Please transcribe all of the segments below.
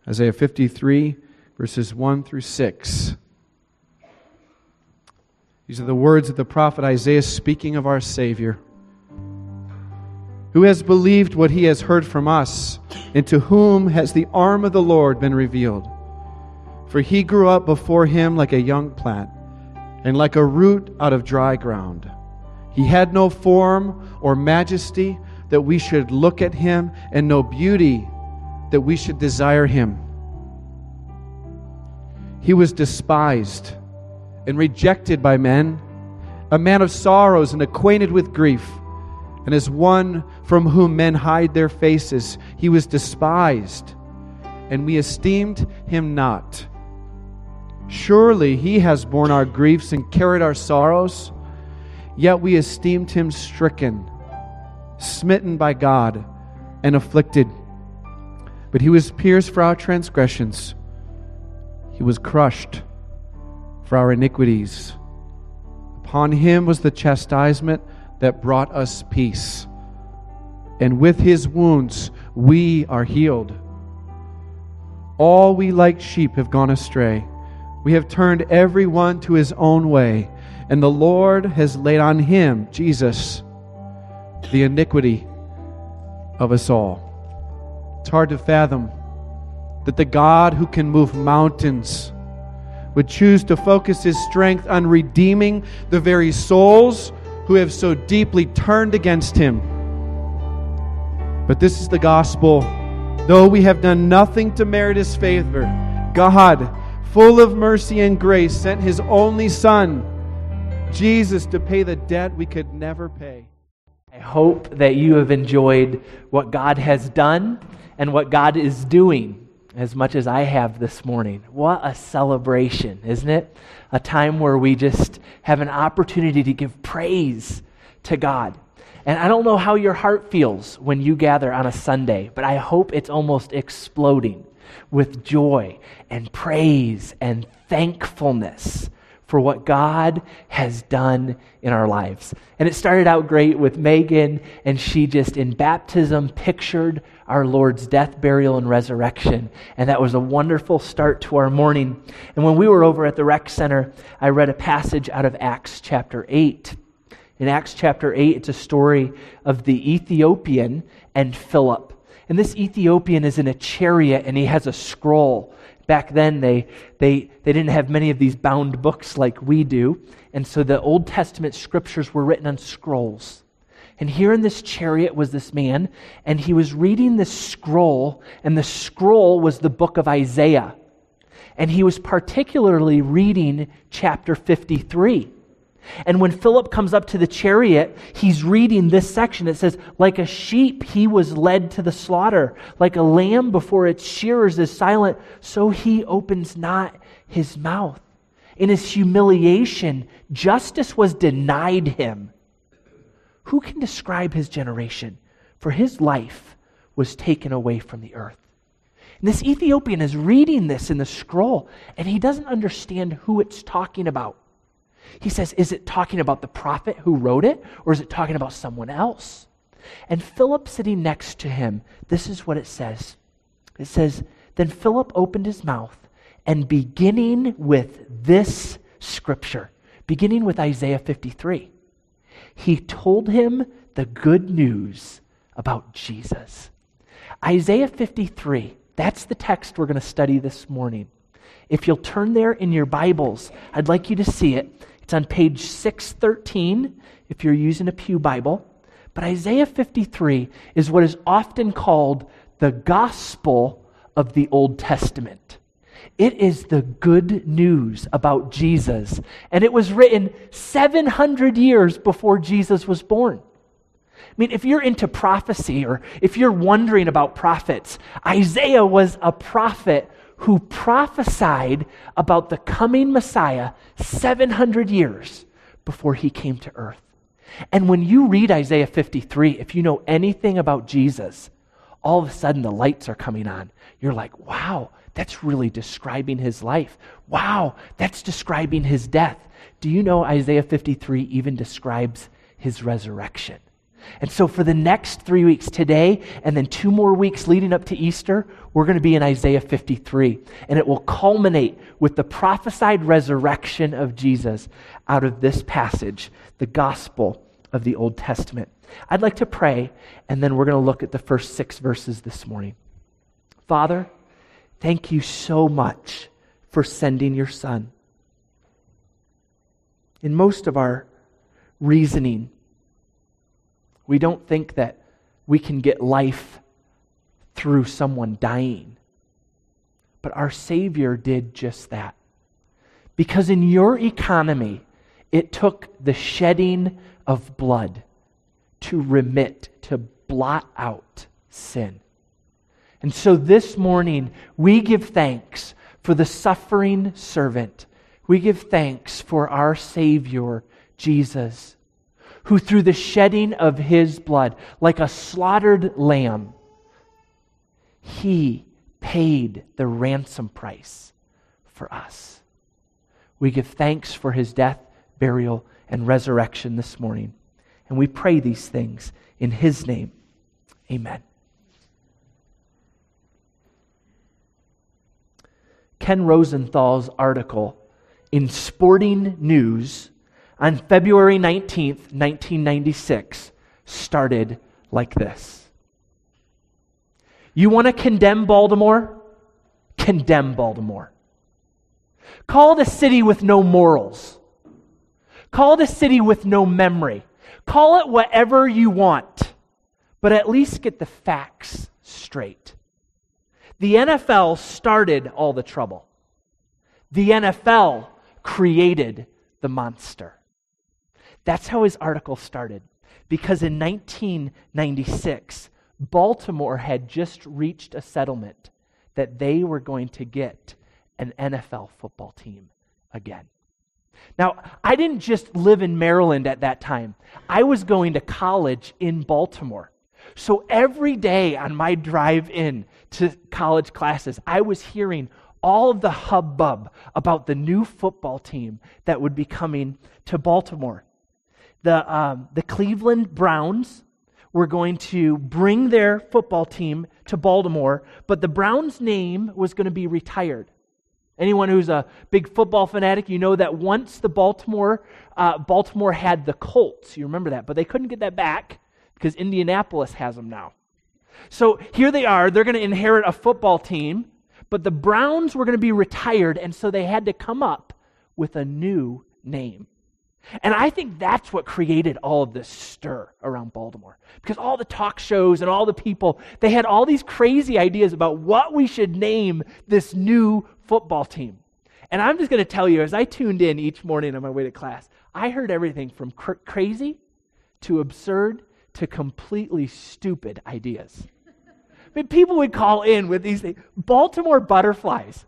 Isaiah 53, verses 1 through 6. These are the words of the prophet Isaiah speaking of our Savior. Who has believed what he has heard from us, and to whom has the arm of the Lord been revealed? For he grew up before him like a young plant, and like a root out of dry ground. He had no form or majesty that we should look at him, and no beauty that we should desire him. He was despised and rejected by men, a man of sorrows and acquainted with grief. And as one from whom men hide their faces, he was despised, and we esteemed him not. Surely he has borne our griefs and carried our sorrows, yet we esteemed him stricken, smitten by God, and afflicted. But he was pierced for our transgressions. He was crushed for our iniquities. Upon him was the chastisement that brought us peace, and with his wounds we are healed. All we like sheep have gone astray. We have turned every one to his own way, and the Lord has laid on him, Jesus, the iniquity of us all. It's hard to fathom that the God who can move mountains would choose to focus his strength on redeeming the very souls who have so deeply turned against him. But this is the gospel. Though we have done nothing to merit his favor, God, full of mercy and grace, sent his only Son, Jesus, to pay the debt we could never pay. I hope that you have enjoyed what God has done and what God is doing as much as I have this morning. What a celebration, isn't it? A time where we just have an opportunity to give praise to God. And I don't know how your heart feels when you gather on a Sunday, but I hope it's almost exploding with joy and praise and thankfulness for what God has done in our lives. And it started out great with Megan, and she just in baptism pictured our Lord's death, burial, and resurrection. And that was a wonderful start to our morning. And when we were over at the rec center, I read a passage out of Acts chapter 8. In Acts chapter 8, it's a story of the Ethiopian and Philip. And this Ethiopian is in a chariot, and he has a scroll. Back then, they didn't have many of these bound books like we do. And so the Old Testament scriptures were written on scrolls. And here in this chariot was this man, and he was reading this scroll, and the scroll was the book of Isaiah. And he was particularly reading chapter 53. And when Philip comes up to the chariot, he's reading this section. It says, like a sheep he was led to the slaughter, like a lamb before its shearers is silent, so he opens not his mouth. In his humiliation, justice was denied him. Who can describe his generation? For his life was taken away from the earth. And this Ethiopian is reading this in the scroll, and he doesn't understand who it's talking about. He says, is it talking about the prophet who wrote it, or is it talking about someone else? And Philip sitting next to him, this is what it says. It says, then Philip opened his mouth, and beginning with this scripture, beginning with Isaiah 53, he told him the good news about Jesus. Isaiah 53, that's the text we're going to study this morning. If you'll turn there in your Bibles, I'd like you to see it. It's on page 613 if you're using a Pew Bible. But Isaiah 53 is what is often called the gospel of the Old Testament. It is the good news about Jesus. And it was written 700 years before Jesus was born. I mean, if you're into prophecy or if you're wondering about prophets, Isaiah was a prophet who prophesied about the coming Messiah 700 years before he came to earth. And when you read Isaiah 53, if you know anything about Jesus, all of a sudden the lights are coming on. You're like, wow, that's really describing his life. Wow, that's describing his death. Do you know Isaiah 53 even describes his resurrection? And so for the next 3 weeks, today and then 2 more weeks leading up to Easter, we're going to be in Isaiah 53. And it will culminate with the prophesied resurrection of Jesus out of this passage, the gospel of the Old Testament. I'd like to pray, and then we're going to look at the first 6 verses this morning. Father, thank you so much for sending your Son. In most of our reasoning, we don't think that we can get life through someone dying. But our Savior did just that. Because in your economy, it took the shedding of blood to remit, to blot out sin. And so this morning, we give thanks for the suffering servant. We give thanks for our Savior, Jesus, who through the shedding of his blood, like a slaughtered lamb, he paid the ransom price for us. We give thanks for his death, burial, and resurrection this morning. And we pray these things in his name. Amen. Ken Rosenthal's article in Sporting News on February 19th, 1996, started like this. You want to condemn Baltimore? Condemn Baltimore. Call it a city with no morals. Call it a city with no memory. Call it whatever you want, but at least get the facts straight. The NFL started all the trouble. The NFL created the monster. That's how his article started. Because in 1996, Baltimore had just reached a settlement that they were going to get an NFL football team again. Now, I didn't just live in Maryland at that time. I was going to college in Baltimore. So every day on my drive in to college classes, I was hearing all of the hubbub about the new football team that would be coming to Baltimore. The Cleveland Browns were going to bring their football team to Baltimore, but the Browns' name was going to be retired. Anyone who's a big football fanatic, you know that once the Baltimore had the Colts, you remember that, but they couldn't get that back because Indianapolis has them now. So here they are, they're going to inherit a football team, but the Browns were going to be retired, and so they had to come up with a new name. And I think that's what created all of this stir around Baltimore. Because all the talk shows and all the people, they had all these crazy ideas about what we should name this new football team. And I'm just going to tell you, as I tuned in each morning on my way to class, I heard everything from crazy to absurd to completely stupid ideas. I mean, people would call in with these things. Baltimore Butterflies.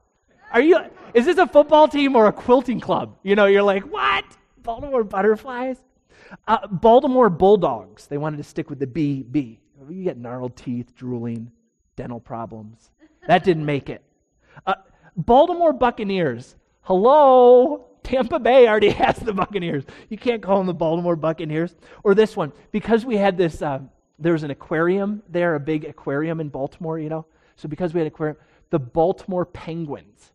Is this a football team or a quilting club? You know, you're like, what? Baltimore Butterflies? Baltimore Bulldogs. They wanted to stick with the B. You get gnarled teeth, drooling, dental problems. That didn't make it. Baltimore Buccaneers. Hello? Tampa Bay already has the Buccaneers. You can't call them the Baltimore Buccaneers. Or this one. Because we had this, there was an aquarium there, a big aquarium in Baltimore, you know. So because we had an aquarium, the Baltimore Penguins.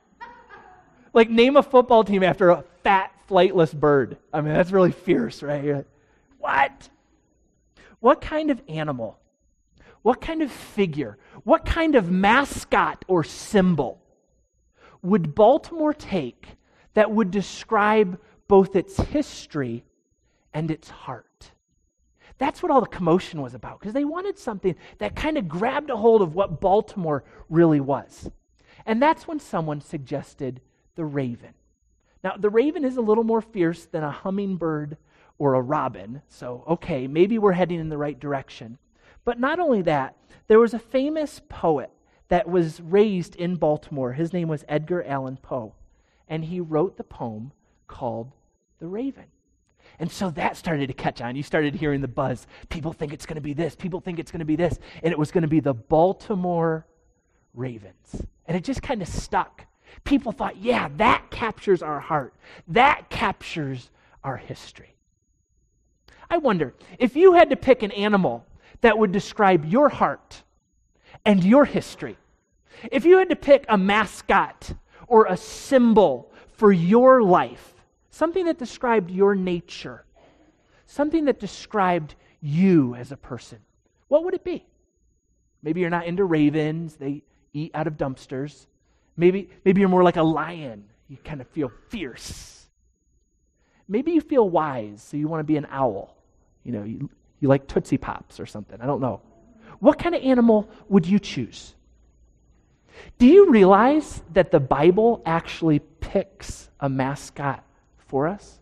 Like, name a football team after a fat, flightless bird. I mean, that's really fierce, right? You're like, what? What kind of animal, what kind of figure, what kind of mascot or symbol would Baltimore take that would describe both its history and its heart? That's what all the commotion was about, because they wanted something that kind of grabbed a hold of what Baltimore really was. And that's when someone suggested the Raven. Now, the raven is a little more fierce than a hummingbird or a robin, so okay, maybe we're heading in the right direction. But not only that, there was a famous poet that was raised in Baltimore. His name was Edgar Allan Poe, and he wrote the poem called The Raven. And so that started to catch on. You started hearing the buzz. People think it's going to be this. People think it's going to be this. And it was going to be the Baltimore Ravens. And it just kind of stuck. People thought, yeah, that captures our heart. That captures our history. I wonder, if you had to pick an animal that would describe your heart and your history, if you had to pick a mascot or a symbol for your life, something that described your nature, something that described you as a person, what would it be? Maybe you're not into ravens. They eat out of dumpsters. Maybe you're more like a lion. You kind of feel fierce. Maybe you feel wise, so you want to be an owl. You like Tootsie Pops or something. I don't know. What kind of animal would you choose? Do you realize that the Bible actually picks a mascot for us?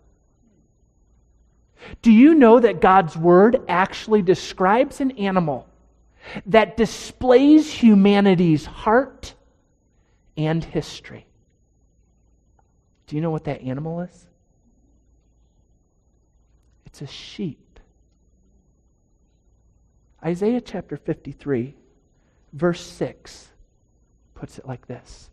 Do you know that God's Word actually describes an animal that displays humanity's heart and history? Do you know what that animal is? It's a sheep. Isaiah chapter 53, verse 6 puts it like this: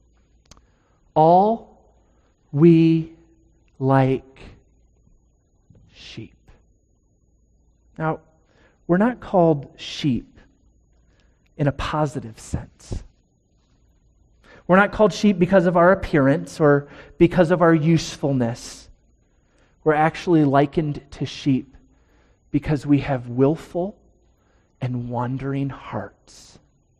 all we like sheep. Now, we're not called sheep in a positive sense. We're not called sheep because of our appearance or because of our usefulness. We're actually likened to sheep because we have willful and wandering hearts.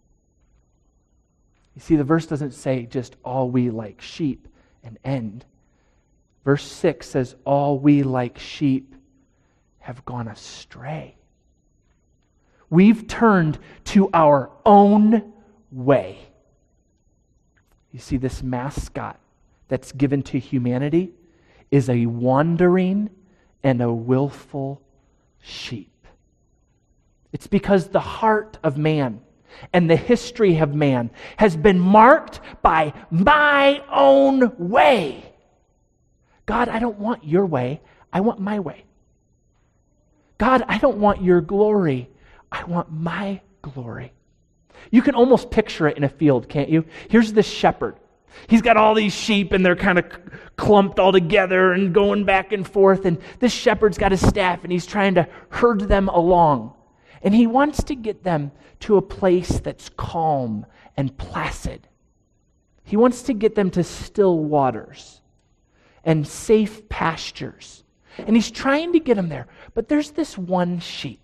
You see, the verse doesn't say just all we like sheep and end. Verse 6 says all we like sheep have gone astray. We've turned to our own way. You see, this mascot that's given to humanity is a wandering and a willful sheep. It's because the heart of man and the history of man has been marked by my own way. God, I don't want your way. I want my way. God, I don't want your glory. I want my glory. You can almost picture it in a field, can't you? Here's this shepherd. He's got all these sheep and they're kind of clumped all together and going back and forth. And this shepherd's got his staff and he's trying to herd them along. And he wants to get them to a place that's calm and placid. He wants to get them to still waters and safe pastures. And he's trying to get them there. But there's this one sheep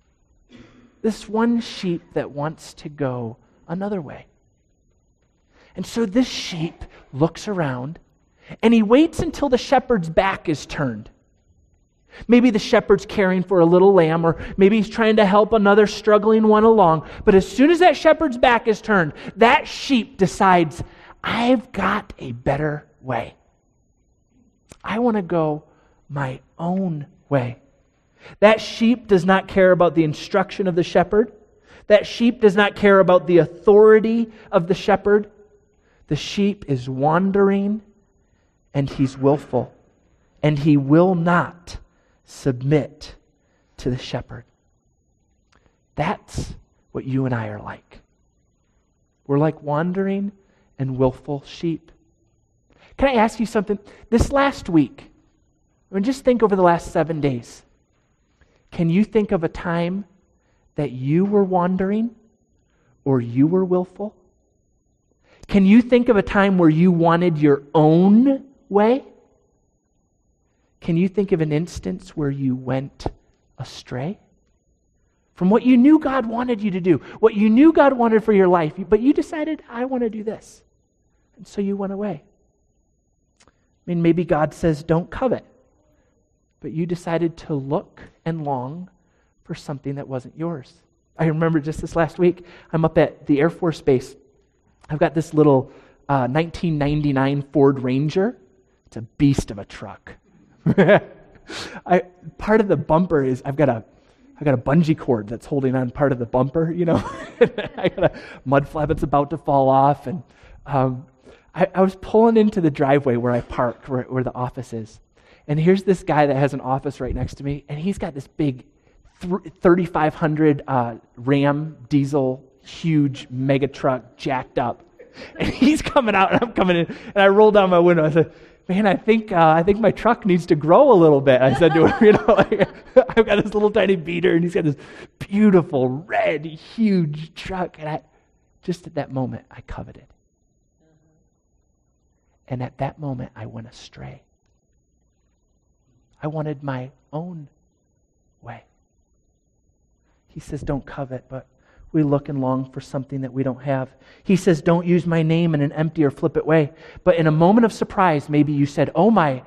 that wants to go another way. And so this sheep looks around and he waits until the shepherd's back is turned. Maybe the shepherd's caring for a little lamb, or maybe he's trying to help another struggling one along. But as soon as that shepherd's back is turned, that sheep decides, I've got a better way. I want to go my own way. That sheep does not care about the instruction of the shepherd. That sheep does not care about the authority of the shepherd. The sheep is wandering, and he's willful, and he will not submit to the shepherd. That's what you and I are like. We're like wandering and willful sheep. Can I ask you something? This last week, just think over the last 7 days. Can you think of a time that you were wandering or you were willful? Can you think of a time where you wanted your own way? Can you think of an instance where you went astray from what you knew God wanted you to do, what you knew God wanted for your life, but you decided, I want to do this, and so you went away? Maybe God says, don't covet, but you decided to look and long for something that wasn't yours. I remember just this last week, I'm up at the Air Force Base. I've got this little 1999 Ford Ranger. It's a beast of a truck. Part of the bumper is I've got a bungee cord that's holding on part of the bumper, I got a mud flap that's about to fall off, and I was pulling into the driveway where I parked, where the office is, and here's this guy that has an office right next to me, and he's got this big 3,500 Ram diesel, huge mega truck, jacked up, and he's coming out, and I'm coming in, and I roll down my window. I said, man, I think my truck needs to grow a little bit. I said to him, I've got this little tiny beater, and he's got this beautiful, red, huge truck. And just at that moment, I coveted. And at that moment, I went astray. I wanted my own way. He says, don't covet, but we look and long for something that we don't have. He says, don't use my name in an empty or flippant way. But in a moment of surprise, maybe you said, oh my.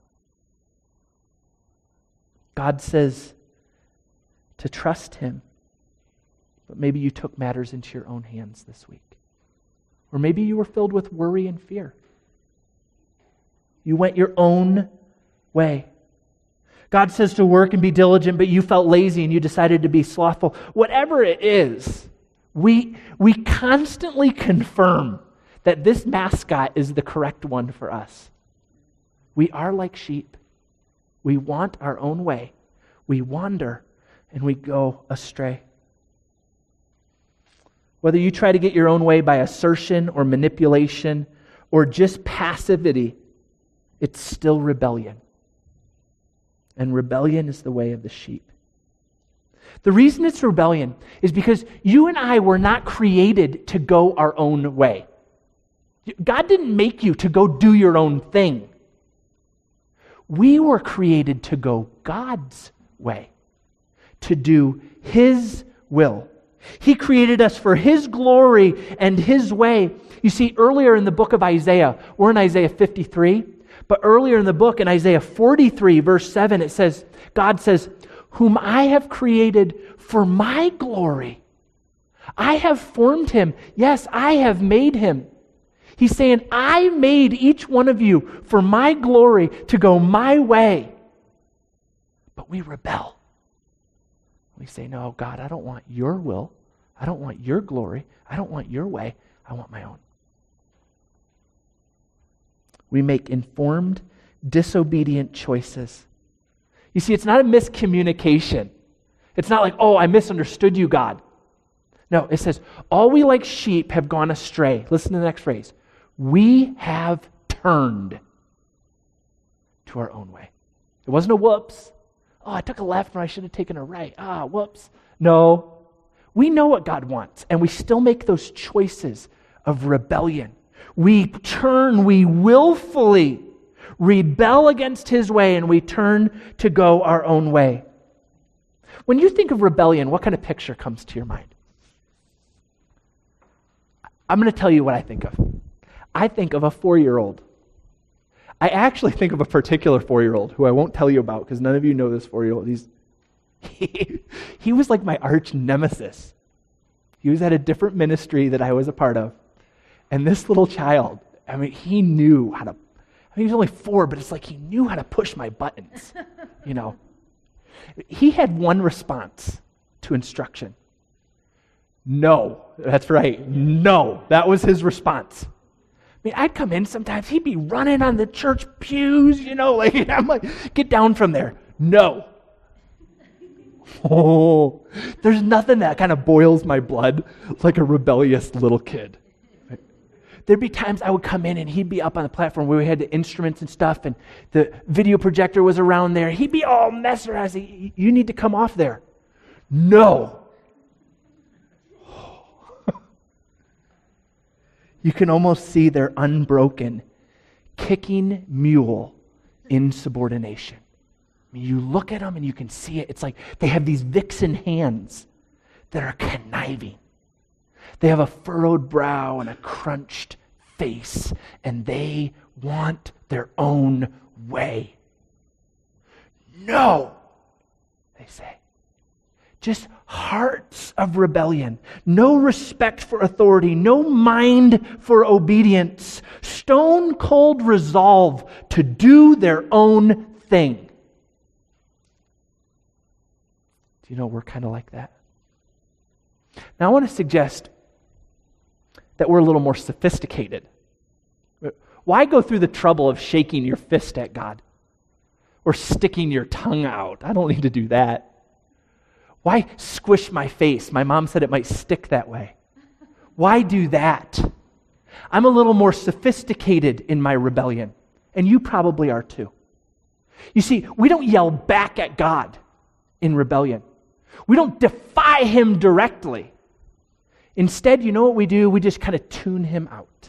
God says to trust Him. But maybe you took matters into your own hands this week. Or maybe you were filled with worry and fear. You went your own way. God says to work and be diligent, but you felt lazy and you decided to be slothful. Whatever it is, we constantly confirm that this mascot is the correct one for us. We are like sheep. We want our own way. We wander and we go astray. Whether you try to get your own way by assertion or manipulation or just passivity, it's still rebellion. And rebellion is the way of the sheep. The reason it's rebellion is because you and I were not created to go our own way. God didn't make you to go do your own thing. We were created to go God's way, to do His will. He created us for His glory and His way. You see, earlier in the book of Isaiah, we're in Isaiah 53, but earlier in the book, in Isaiah 43, verse 7, it says, God says, whom I have created for my glory. I have formed him. Yes, I have made him. He's saying, I made each one of you for my glory to go my way. But we rebel. We say, no, God, I don't want your will. I don't want your glory. I don't want your way. I want my own. We make informed, disobedient choices. You see, it's not a miscommunication. It's not like, oh, I misunderstood you, God. No, it says, all we like sheep have gone astray. Listen to the next phrase. We have turned to our own way. It wasn't a whoops. Oh, I took a left when I should have taken a right. Whoops. No. We know what God wants, and we still make those choices of rebellion. We turn, we willfully rebel against His way, and we turn to go our own way. When you think of rebellion, what kind of picture comes to your mind? I'm going to tell you what I think of. I think of a 4-year-old. I actually think of a particular 4-year-old who I won't tell you about because none of you know this 4-year-old. He was like my arch nemesis. He was at a different ministry that I was a part of. And this little child, he knew how to, he was only 4, but it's like he knew how to push my buttons, He had one response to instruction. No, that's right, no. That was his response. I'd come in sometimes, he'd be running on the church pews, I'm like, get down from there. No. Oh, there's nothing that kind of boils my blood like a rebellious little kid. There'd be times I would come in and he'd be up on the platform where we had the instruments and stuff and the video projector was around there. He'd be all messed around. I say, you need to come off there. No. You can almost see their unbroken, kicking mule insubordination. You look at them and you can see it. It's like they have these vixen hands that are conniving. They have a furrowed brow and a crunched face, and they want their own way. No, they say. Just hearts of rebellion, no respect for authority, no mind for obedience, stone cold resolve to do their own thing. Do you know we're kind of like that? Now I want to suggest that we're a little more sophisticated. Why go through the trouble of shaking your fist at God or sticking your tongue out? I don't need to do that. Why squish my face? My mom said it might stick that way. Why do that? I'm a little more sophisticated in my rebellion. And you probably are too. You see, we don't yell back at God in rebellion. We don't defy him directly. Instead, you know what we do? We just kind of tune him out.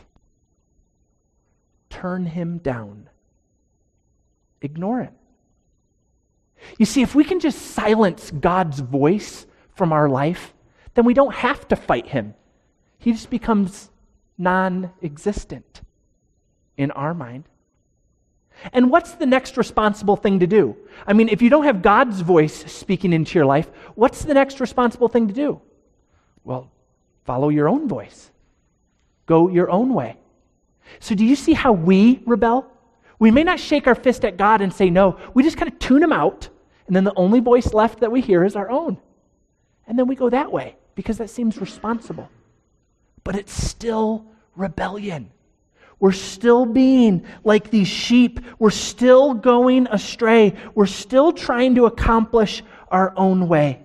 Turn him down. Ignore him. You see, if we can just silence God's voice from our life, then we don't have to fight him. He just becomes non-existent in our mind. And what's the next responsible thing to do? I mean, if you don't have God's voice speaking into your life, what's the next responsible thing to do? Well, follow your own voice. Go your own way. So do you see how we rebel? We may not shake our fist at God and say no. We just kind of tune him out, and then the only voice left that we hear is our own. And then we go that way because that seems responsible. But it's still rebellion. We're still being like these sheep. We're still going astray. We're still trying to accomplish our own way.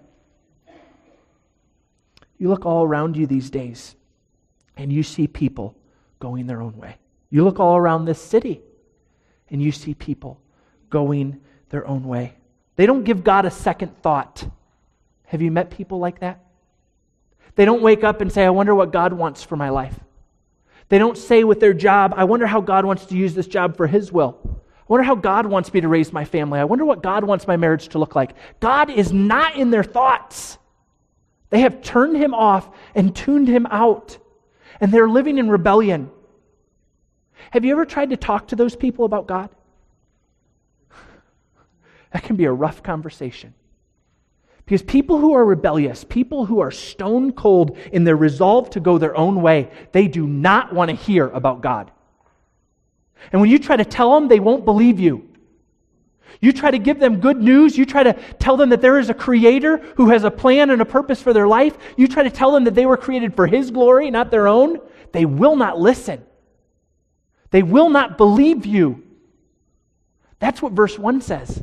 You look all around you these days, and you see people going their own way. You look all around this city, and you see people going their own way. They don't give God a second thought. Have you met people like that? They don't wake up and say, I wonder what God wants for my life. They don't say with their job, I wonder how God wants to use this job for his will. I wonder how God wants me to raise my family. I wonder what God wants my marriage to look like. God is not in their thoughts. They have turned him off and tuned him out. And they're living in rebellion. Have you ever tried to talk to those people about God? That can be a rough conversation. Because people who are rebellious, people who are stone cold in their resolve to go their own way, they do not want to hear about God. And when you try to tell them, they won't believe you. You try to give them good news, you try to tell them that there is a creator who has a plan and a purpose for their life, you try to tell them that they were created for his glory, not their own, they will not listen. They will not believe you. That's what verse 1 says.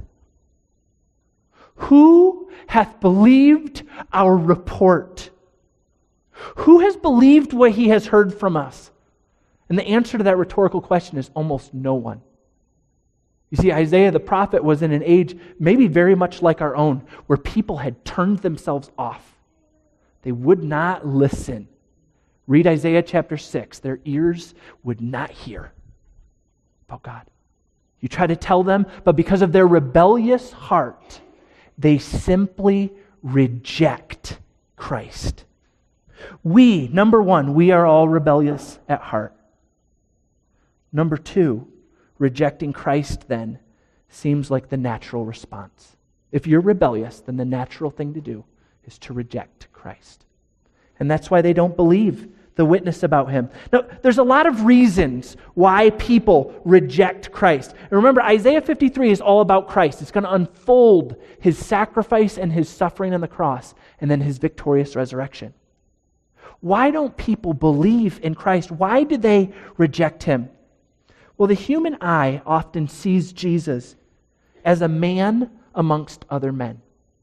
Who hath believed our report? Who has believed what he has heard from us? And the answer to that rhetorical question is almost no one. You see, Isaiah the prophet was in an age maybe very much like our own, where people had turned themselves off. They would not listen. Read Isaiah chapter 6. Their ears would not hear about God. You try to tell them, but because of their rebellious heart, they simply reject Christ. Number one, we are all rebellious at heart. Number two, rejecting Christ then seems like the natural response. If you're rebellious, then the natural thing to do is to reject Christ. And that's why they don't believe the witness about him. Now, there's a lot of reasons why people reject Christ. And remember, Isaiah 53 is all about Christ. It's going to unfold his sacrifice and his suffering on the cross, and then his victorious resurrection. Why don't people believe in Christ? Why do they reject him? Well, the human eye often sees Jesus as a man amongst other men.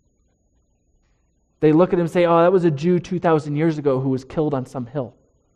They look at him and say, oh, that was a Jew 2,000 years ago who was killed on some hill.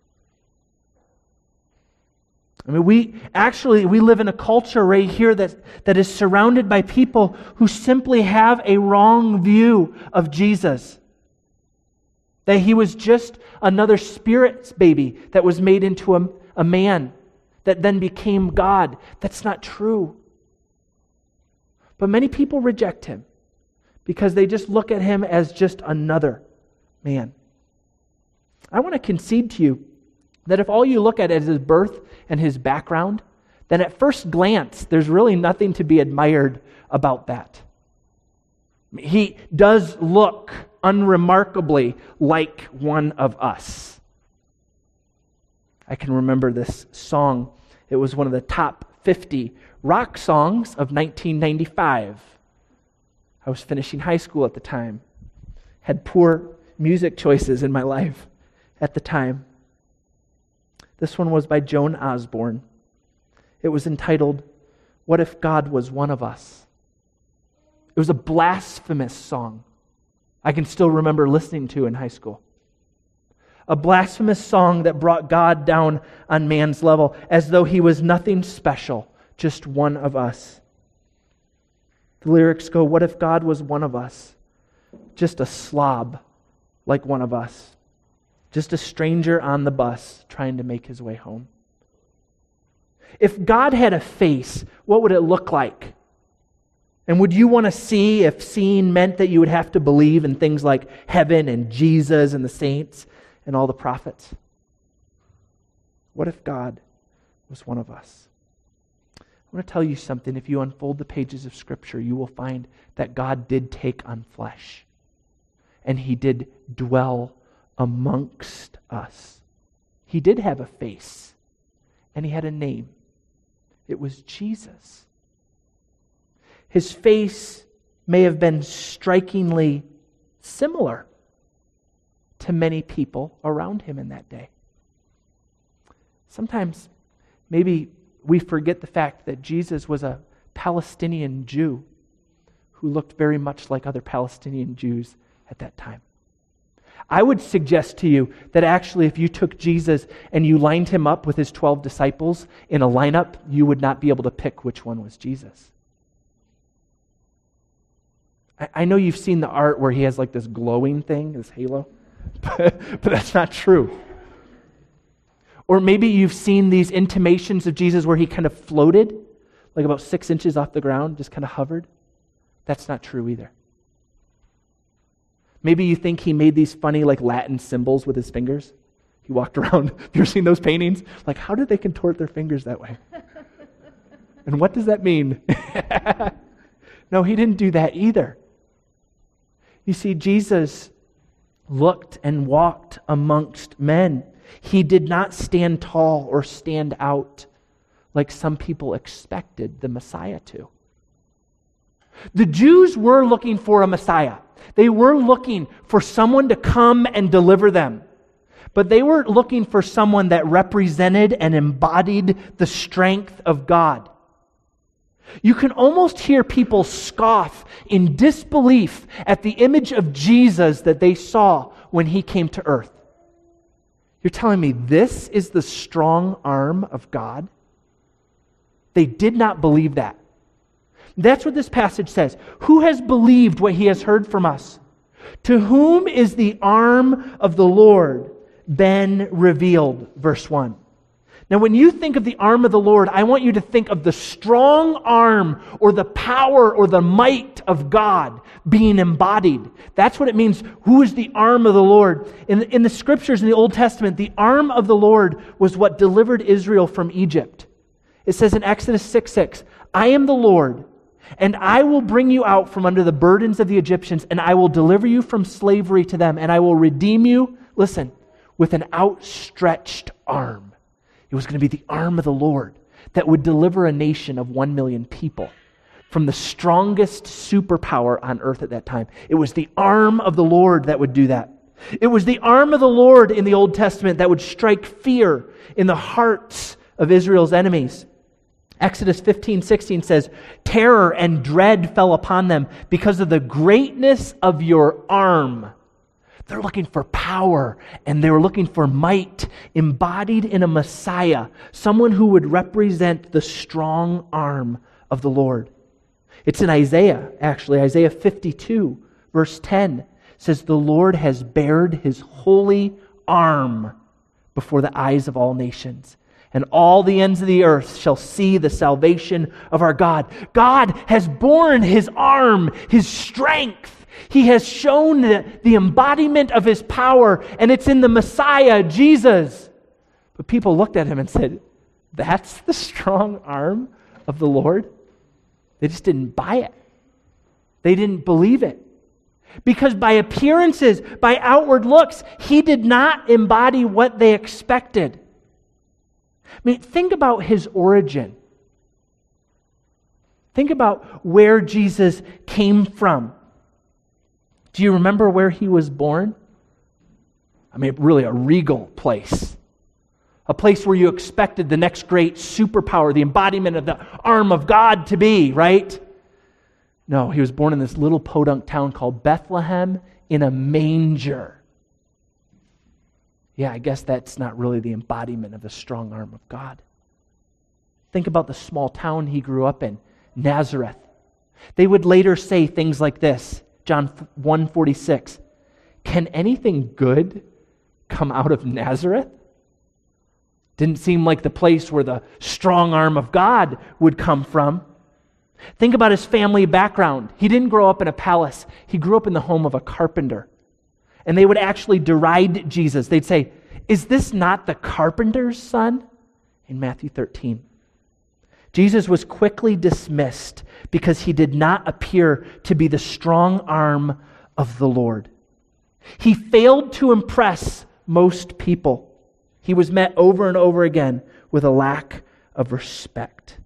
I mean, we live in a culture right here that is surrounded by people who simply have a wrong view of Jesus. That he was just another spirit's baby that was made into a man that then became God. That's not true. But many people reject him because they just look at him as just another man. I want to concede to you that if all you look at is his birth and his background, then at first glance, there's really nothing to be admired about that. He does look unremarkably like one of us. I can remember this song. It was one of the top 50 rock songs of 1995. I was finishing high school at the time. Had poor music choices in my life at the time. This one was by Joan Osborne. It was entitled, What If God Was One of Us? It was a blasphemous song I can still remember listening to in high school. A blasphemous song that brought God down on man's level as though he was nothing special just one of us. The lyrics go, what if God was one of us? Just a slob like one of us. Just a stranger on the bus trying to make his way home. If God had a face, what would it look like? And would you want to see if seeing meant that you would have to believe in things like heaven and Jesus and the saints and all the prophets? What if God was one of us? I want to tell you something. If you unfold the pages of Scripture, you will find that God did take on flesh. And He did dwell amongst us. He did have a face. And He had a name. It was Jesus. His face may have been strikingly similar to many people around Him in that day. Sometimes, maybe we forget the fact that Jesus was a Palestinian Jew who looked very much like other Palestinian Jews at that time. I would suggest to you that actually if you took Jesus and you lined Him up with His 12 disciples in a lineup, you would not be able to pick which one was Jesus. I know you've seen the art where He has like this glowing thing, this halo, but that's not true. Or maybe you've seen these intimations of Jesus where He kind of floated, like about 6 inches off the ground, just kind of hovered. That's not true either. Maybe you think He made these funny like Latin symbols with His fingers. He walked around. Have you ever seen those paintings? Like, how did they contort their fingers that way? And what does that mean? No, He didn't do that either. You see, Jesus looked and walked amongst men. He did not stand tall or stand out like some people expected the Messiah to. The Jews were looking for a Messiah. They were looking for someone to come and deliver them. But they were looking for someone that represented and embodied the strength of God. You can almost hear people scoff in disbelief at the image of Jesus that they saw when He came to earth. You're telling me this is the strong arm of God? They did not believe that. That's what this passage says. Who has believed what he has heard from us? To whom is the arm of the Lord been revealed? Verse 1. Now, when you think of the arm of the Lord, I want you to think of the strong arm or the power or the might of God being embodied. That's what it means. Who is the arm of the Lord? In the Scriptures in the Old Testament, the arm of the Lord was what delivered Israel from Egypt. It says in Exodus 6:6, I am the Lord, and I will bring you out from under the burdens of the Egyptians, and I will deliver you from slavery to them, and I will redeem you, listen, with an outstretched arm. It was going to be the arm of the Lord that would deliver a nation of 1 million people from the strongest superpower on earth at that time. It was the arm of the Lord that would do that. It was the arm of the Lord in the Old Testament that would strike fear in the hearts of Israel's enemies. Exodus 15:16 says, terror and dread fell upon them because of the greatness of your arm. They're looking for power and they were looking for might embodied in a Messiah, someone who would represent the strong arm of the Lord. It's in Isaiah, actually. Isaiah 52, verse 10 says, the Lord has bared His holy arm before the eyes of all nations, and all the ends of the earth shall see the salvation of our God. God has borne His arm, His strength. He has shown the embodiment of His power, and it's in the Messiah, Jesus. But people looked at Him and said, that's the strong arm of the Lord? They just didn't buy it. They didn't believe it. Because by appearances, by outward looks, He did not embody what they expected. I mean, think about His origin. Think about where Jesus came from. Do you remember where He was born? I mean, really a regal place. A place where you expected the next great superpower, the embodiment of the arm of God to be, right? No, He was born in this little podunk town called Bethlehem in a manger. Yeah, I guess that's not really the embodiment of the strong arm of God. Think about the small town he grew up in, Nazareth. They would later say things like this, John 1:46, "Can anything good come out of Nazareth?" Didn't seem like the place where the strong arm of God would come from. Think about his family background. He didn't grow up in a palace. He grew up in the home of a carpenter. And they would actually deride Jesus. They'd say, "Is this not the carpenter's son?" In Matthew 13. Jesus was quickly dismissed because he did not appear to be the strong arm of the Lord. He failed to impress most people. He was met over and over again with a lack of respect.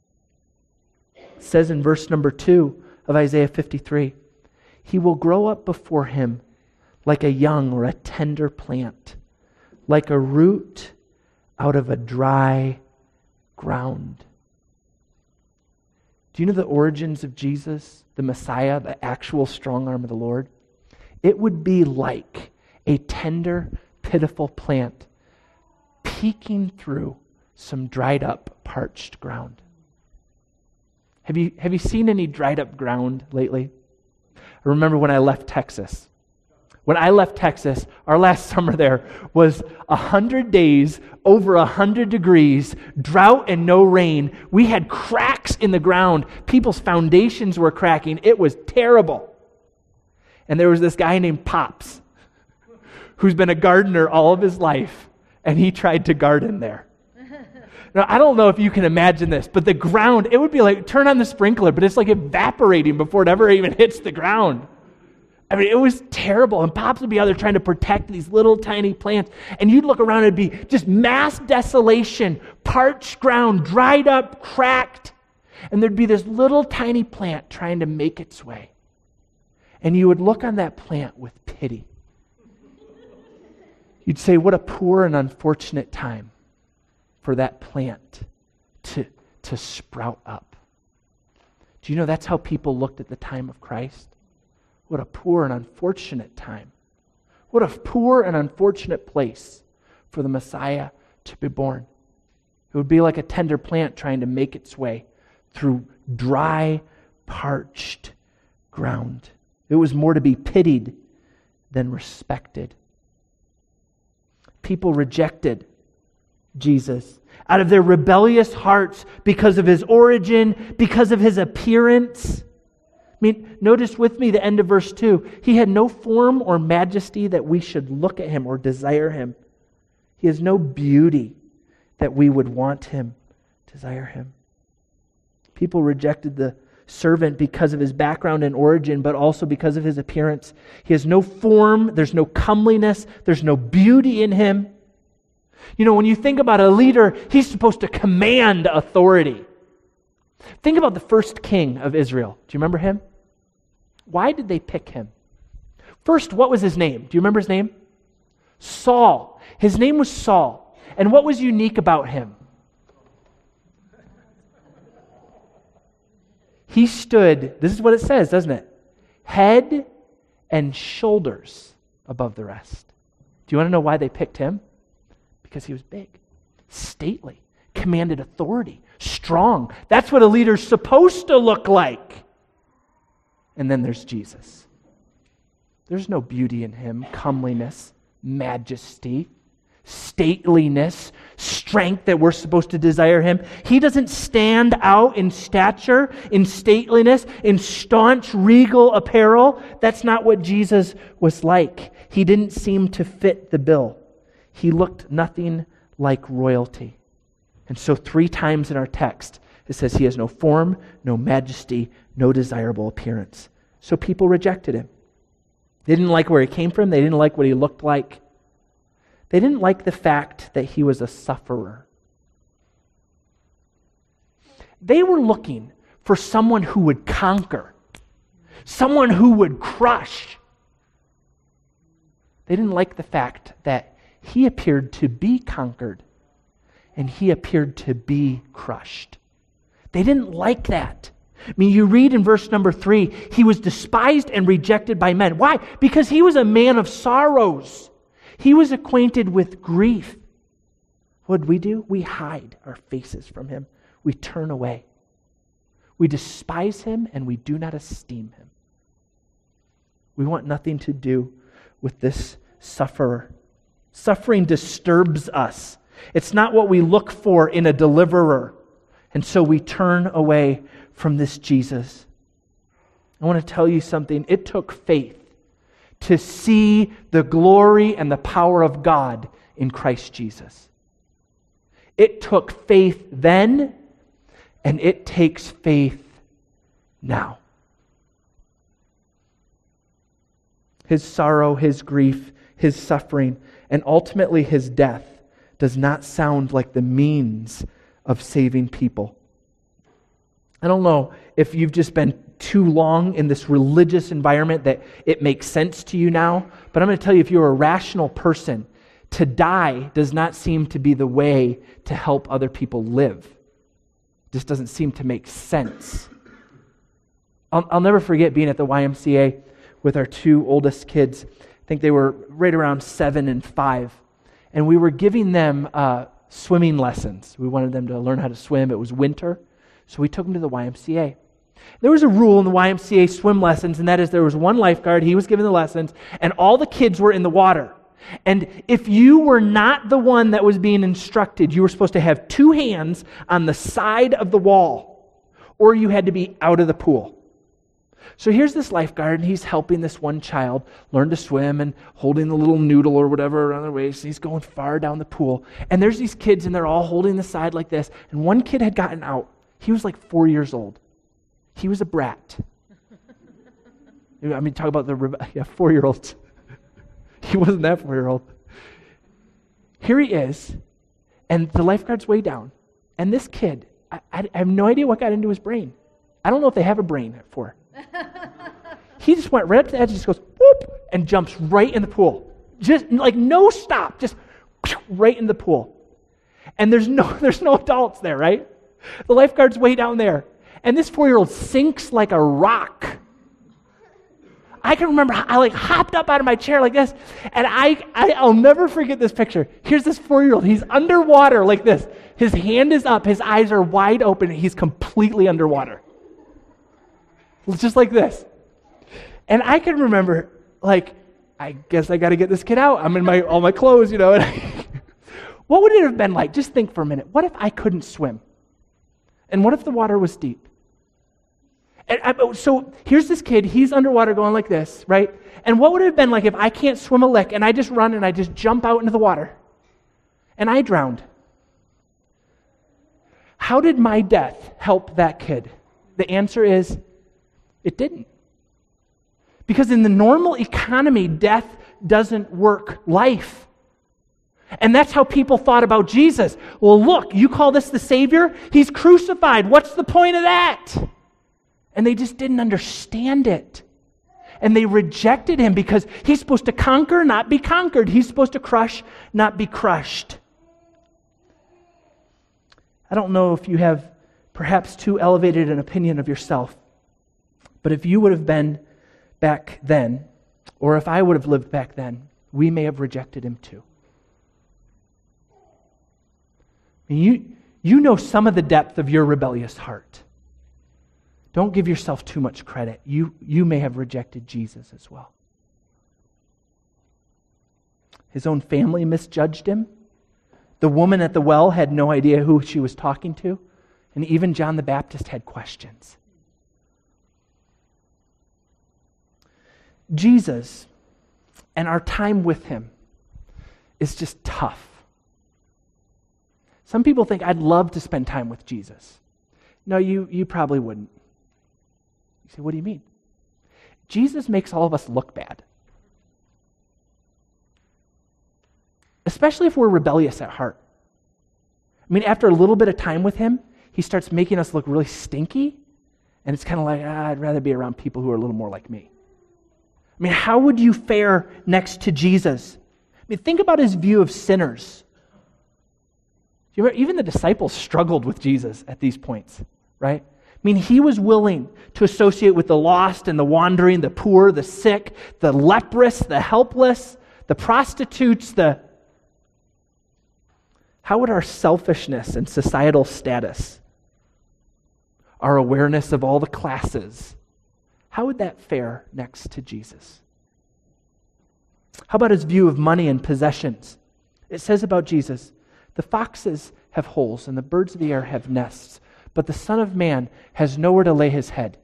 It says in verse number 2 of Isaiah 53, "He will grow up before him like a young or a tender plant, like a root out of a dry ground." Do you know the origins of Jesus, the Messiah, the actual strong arm of the Lord? It would be like a tender, pitiful plant peeking through some dried up, parched ground. Have you seen any dried up ground lately? I remember when I left Texas. When I left Texas, our last summer there was 100 days, over 100 degrees, drought and no rain. We had cracks in the ground. People's foundations were cracking. It was terrible. And there was this guy named Pops, who's been a gardener all of his life, and he tried to garden there. Now, I don't know if you can imagine this, but the ground, it would be like, turn on the sprinkler, but it's like evaporating before it ever even hits the ground. I mean, it was terrible. And Pops would be out there trying to protect these little tiny plants. And you'd look around, it'd be just mass desolation, parched ground, dried up, cracked. And there'd be this little tiny plant trying to make its way. And you would look on that plant with pity. You'd say, what a poor and unfortunate time for that plant to sprout up. Do you know that's how people looked at the time of Christ? What a poor and unfortunate time. What a poor and unfortunate place for the Messiah to be born. It would be like a tender plant trying to make its way through dry, parched ground. It was more to be pitied than respected. People rejected Jesus out of their rebellious hearts because of his origin, because of his appearance. I mean, notice with me the end of verse 2. He had no form or majesty that we should look at him or desire him. He has no beauty that we would want him, desire him. People rejected the servant because of his background and origin, but also because of his appearance. He has no form, there's no comeliness, there's no beauty in him. You know, when you think about a leader, he's supposed to command authority. Think about the first king of Israel. Do you remember him? Why did they pick him? First, what was his name? Do you remember his name? Saul. His name was Saul. And what was unique about him? He stood, this is what it says, doesn't it? Head and shoulders above the rest. Do you want to know why they picked him? Because he was big, stately, commanded authority, strong. That's what a leader's supposed to look like. And then there's Jesus. There's no beauty in him, comeliness, majesty, stateliness, strength that we're supposed to desire him. He doesn't stand out in stature, in stateliness, in staunch regal apparel. That's not what Jesus was like. He didn't seem to fit the bill. He looked nothing like royalty. And so 3 times in our text, it says he has no form, no majesty, no desirable appearance. So people rejected him. They didn't like where he came from. They didn't like what he looked like. They didn't like the fact that he was a sufferer. They were looking for someone who would conquer, someone who would crush. They didn't like the fact that he appeared to be conquered and he appeared to be crushed. They didn't like that. I mean, you read in verse number 3, he was despised and rejected by men. Why? Because he was a man of sorrows. He was acquainted with grief. What did we do? We hide our faces from him. we turn away. We despise him and we do not esteem him. We want nothing to do with this sufferer. Suffering disturbs us. It's not what we look for in a deliverer. And so we turn away from this Jesus. I want to tell you something. It took faith to see the glory and the power of God in Christ Jesus. It took faith then, and it takes faith now. His sorrow, his grief, his suffering, and ultimately his death does not sound like the means of saving people. I don't know if you've just been too long in this religious environment that it makes sense to you now, but I'm going to tell you, if you're a rational person, to die does not seem to be the way to help other people live. It just doesn't seem to make sense. I'll never forget being at the YMCA with our two oldest kids. I think they were right around 7 and 5. And we were giving them swimming lessons. We wanted them to learn how to swim. It was winter. So we took them to the YMCA. There was a rule in the YMCA swim lessons, and that is there was one lifeguard. He was giving the lessons, and all the kids were in the water. And if you were not the one that was being instructed, you were supposed to have 2 hands on the side of the wall, or you had to be out of the pool. So here's this lifeguard, and he's helping this one child learn to swim and holding the little noodle or whatever around their waist. He's going far down the pool. And there's these kids, and they're all holding the side like this. And one kid had gotten out. He was like 4 years old. He was a brat. I mean, talk about the 4-year-olds. He wasn't that 4-year-old. Here he is, and the lifeguard's way down. And this kid, I have no idea what got into his brain. I don't know if they have a brain at 4. He just went right up to the edge and just goes, whoop, and jumps right in the pool. Just like no stop, just right in the pool. And there's no adults there, right? The lifeguard's way down there. And this 4-year-old sinks like a rock. I can remember I hopped up out of my chair like this, and I'll never forget this picture. Here's this 4-year-old. He's underwater like this. His hand is up. His eyes are wide open. And he's completely underwater. Just like this. And I can remember, I guess I got to get this kid out. I'm in all my clothes, And what would it have been like? Just think for a minute. What if I couldn't swim? And what if the water was deep? So here's this kid. He's underwater going like this, right? And what would it have been like if I can't swim a lick and I just run and I just jump out into the water and I drowned? How did my death help that kid? The answer is, it didn't. Because in the normal economy, death doesn't work life. And that's how people thought about Jesus. Well, look, you call this the Savior? He's crucified. What's the point of that? And they just didn't understand it. And they rejected him because he's supposed to conquer, not be conquered. He's supposed to crush, not be crushed. I don't know if you have perhaps too elevated an opinion of yourself. But if you would have been back then, or if I would have lived back then, we may have rejected him too. You know some of the depth of your rebellious heart. Don't give yourself too much credit. You may have rejected Jesus as well. His own family misjudged him. The woman at the well had no idea who she was talking to. And even John the Baptist had questions. Jesus and our time with him is just tough. Some people think, I'd love to spend time with Jesus. No, you probably wouldn't. You say, what do you mean? Jesus makes all of us look bad. Especially if we're rebellious at heart. I mean, after a little bit of time with him, he starts making us look really stinky, and it's kind of like, I'd rather be around people who are a little more like me. I mean, how would you fare next to Jesus? I mean, think about his view of sinners. Do you remember, even the disciples struggled with Jesus at these points, right? I mean, he was willing to associate with the lost and the wandering, the poor, the sick, the leprous, the helpless, the prostitutes, How would our selfishness and societal status our awareness of all the classes, how would that fare next to Jesus? How about his view of money and possessions? It says about Jesus, the foxes have holes and the birds of the air have nests, but the Son of Man has nowhere to lay his head.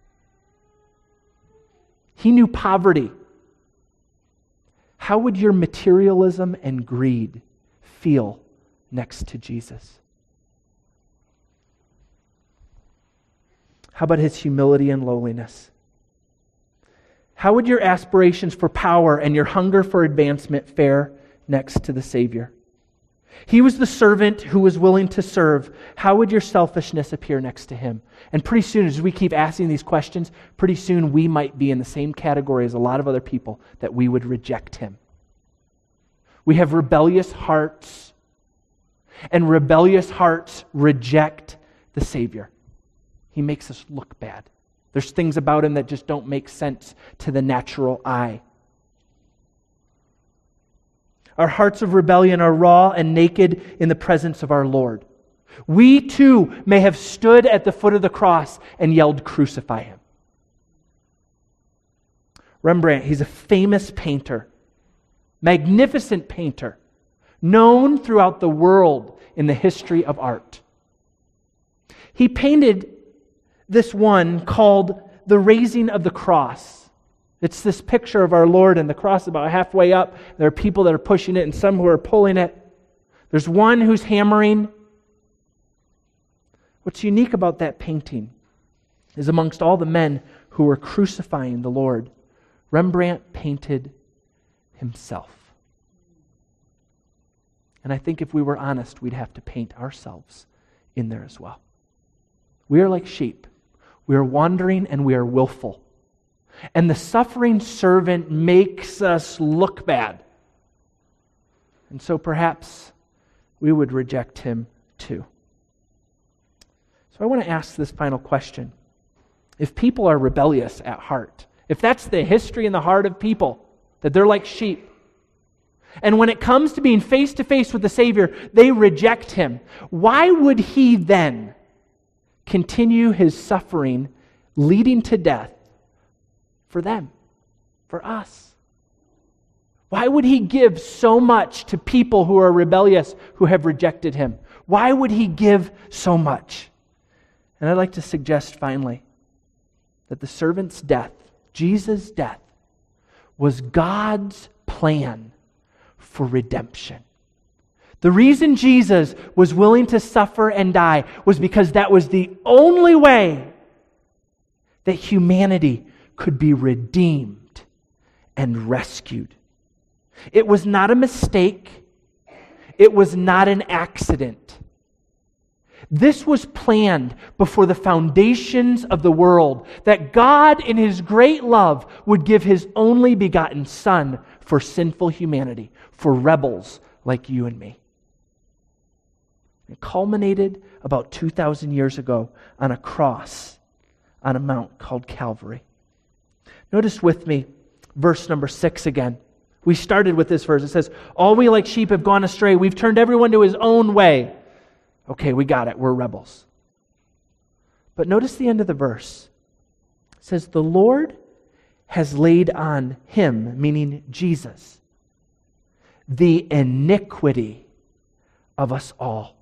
He knew poverty. How would your materialism and greed feel next to Jesus? How about his humility and lowliness? How would your aspirations for power and your hunger for advancement fare next to the Savior? He was the servant who was willing to serve. How would your selfishness appear next to him? And pretty soon, as we keep asking these questions, pretty soon we might be in the same category as a lot of other people, that we would reject him. We have rebellious hearts, and rebellious hearts reject the Savior. He makes us look bad. There's things about him that just don't make sense to the natural eye. Our hearts of rebellion are raw and naked in the presence of our Lord. We too may have stood at the foot of the cross and yelled, "Crucify him." Rembrandt, he's a famous painter, magnificent painter, known throughout the world in the history of art. He painted this one called The Raising of the Cross. It's this picture of our Lord and the cross about halfway up. There are people that are pushing it and some who are pulling it. There's one who's hammering. What's unique about that painting is amongst all the men who were crucifying the Lord, Rembrandt painted himself. And I think if we were honest, we'd have to paint ourselves in there as well. We are like sheep. We are wandering and we are willful. And the suffering servant makes us look bad. And so perhaps we would reject him too. So I want to ask this final question. If people are rebellious at heart, if that's the history in the heart of people, that they're like sheep, and when it comes to being face to face with the Savior, they reject him, why would he then continue his suffering leading to death for them, for us? Why would he give so much to people who are rebellious, who have rejected him? Why would he give so much? And I'd like to suggest finally that the servant's death, Jesus' death, was God's plan for redemption. The reason Jesus was willing to suffer and die was because that was the only way that humanity could be redeemed and rescued. It was not a mistake. It was not an accident. This was planned before the foundations of the world, that God in his great love would give his only begotten Son for sinful humanity, for rebels like you and me. It culminated about 2,000 years ago on a cross on a mount called Calvary. Notice with me verse number 6 again. We started with this verse. It says, "All we like sheep have gone astray. We've turned everyone to his own way." Okay, we got it. We're rebels. But notice the end of the verse. It says, "The Lord has laid on him," meaning Jesus, "the iniquity of us all."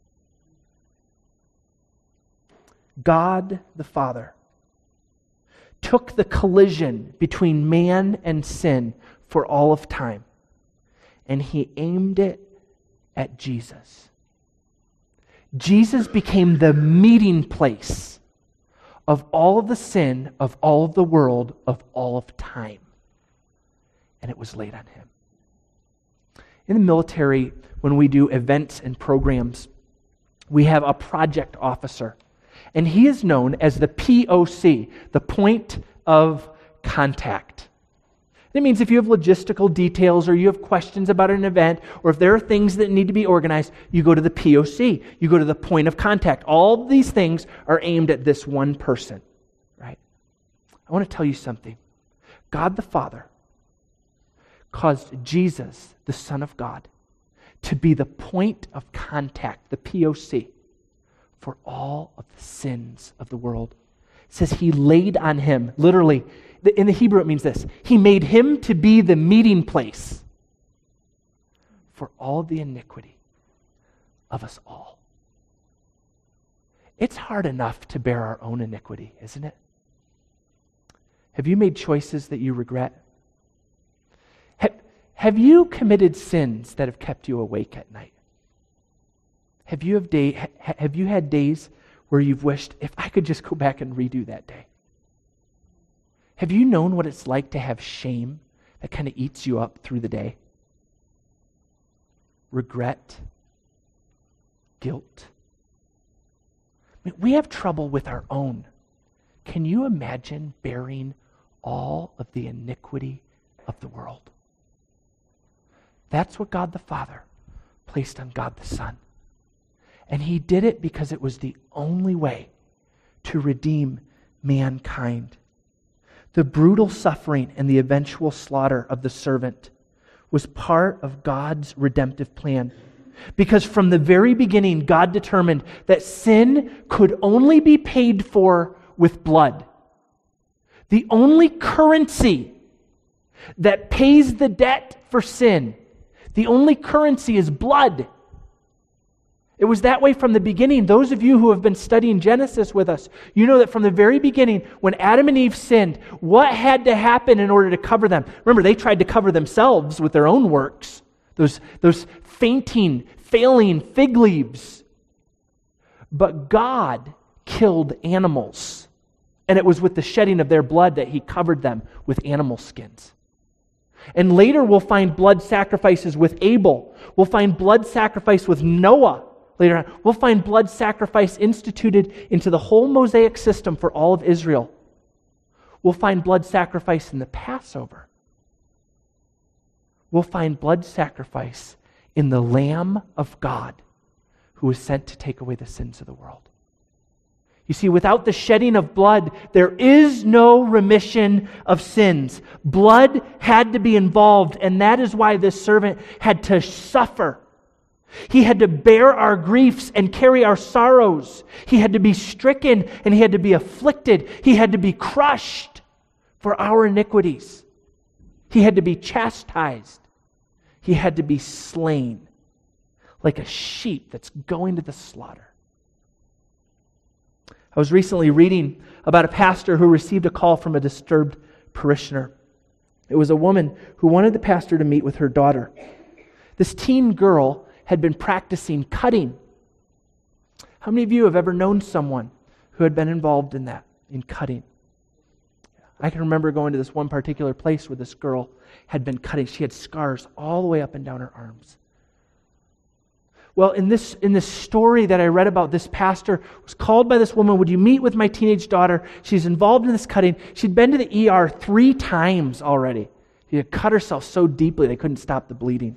God the Father took the collision between man and sin for all of time, and he aimed it at Jesus. Jesus became the meeting place of all of the sin of all of the world of all of time, and it was laid on him. In the military, when we do events and programs, we have a project officer. And he is known as the POC, the point of contact. It means if you have logistical details or you have questions about an event or if there are things that need to be organized, you go to the POC. You go to the point of contact. All these things are aimed at this one person, right? I want to tell you something. God the Father caused Jesus, the Son of God, to be the point of contact, the POC, for all of the sins of the world. It says he laid on him, literally, in the Hebrew it means this, he made him to be the meeting place for all the iniquity of us all. It's hard enough to bear our own iniquity, isn't it? Have you made choices that you regret? Have you committed sins that have kept you awake at night? Have you had days where you've wished, if I could just go back and redo that day? Have you known what it's like to have shame that kind of eats you up through the day? Regret, guilt. I mean, we have trouble with our own. Can you imagine bearing all of the iniquity of the world? That's what God the Father placed on God the Son. And he did it because it was the only way to redeem mankind. The brutal suffering and the eventual slaughter of the servant was part of God's redemptive plan. Because from the very beginning, God determined that sin could only be paid for with blood. The only currency that pays the debt for sin, the only currency is blood. It was that way from the beginning. Those of you who have been studying Genesis with us, you know that from the very beginning, when Adam and Eve sinned, what had to happen in order to cover them? Remember, they tried to cover themselves with their own works. Those fainting, failing fig leaves. But God killed animals. And it was with the shedding of their blood that he covered them with animal skins. And later we'll find blood sacrifices with Abel. We'll find blood sacrifice with Noah. Later on, we'll find blood sacrifice instituted into the whole Mosaic system for all of Israel. We'll find blood sacrifice in the Passover. We'll find blood sacrifice in the Lamb of God who was sent to take away the sins of the world. You see, without the shedding of blood, there is no remission of sins. Blood had to be involved, and that is why this servant had to suffer. He had to bear our griefs and carry our sorrows. He had to be stricken and he had to be afflicted. He had to be crushed for our iniquities. He had to be chastised. He had to be slain like a sheep that's going to the slaughter. I was recently reading about a pastor who received a call from a disturbed parishioner. It was a woman who wanted the pastor to meet with her daughter. This teen girl had been practicing cutting. How many of you have ever known someone who had been involved in that, in cutting? I can remember going to this one particular place where this girl had been cutting. She had scars all the way up and down her arms. Well, in this story that I read about, this pastor was called by this woman, would you meet with my teenage daughter? She's involved in this cutting. She'd been to the ER 3 times already. She had cut herself so deeply they couldn't stop the bleeding.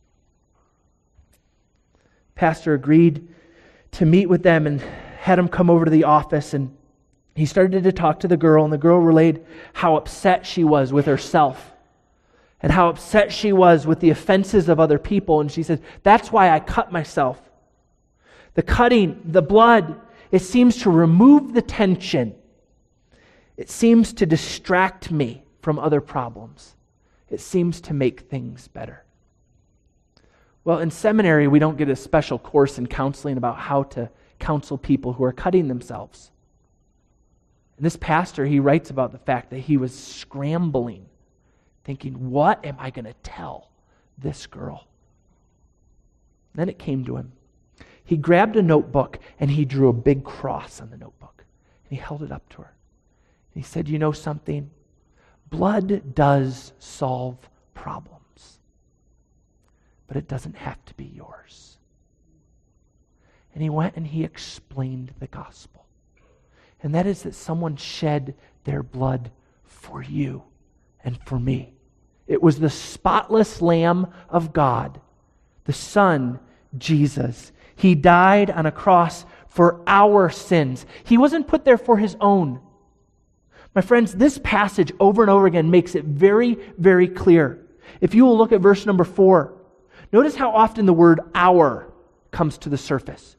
Pastor agreed to meet with them and had them come over to the office, and he started to talk to the girl, and the girl relayed how upset she was with herself and how upset she was with the offenses of other people. And she said, that's why I cut myself. The cutting, the blood, it seems to remove the tension. It seems to distract me from other problems. It seems to make things better. Well, in seminary, we don't get a special course in counseling about how to counsel people who are cutting themselves. And this pastor, he writes about the fact that he was scrambling, thinking, what am I going to tell this girl? Then it came to him. He grabbed a notebook and he drew a big cross on the notebook. And he held it up to her. And he said, you know something? Blood does solve problems. But it doesn't have to be yours. And he went and he explained the gospel. And that is that someone shed their blood for you and for me. It was the spotless Lamb of God, the Son, Jesus. He died on a cross for our sins. He wasn't put there for his own. My friends, this passage over and over again makes it very, very clear. If you will look at verse number 4, notice how often the word our comes to the surface.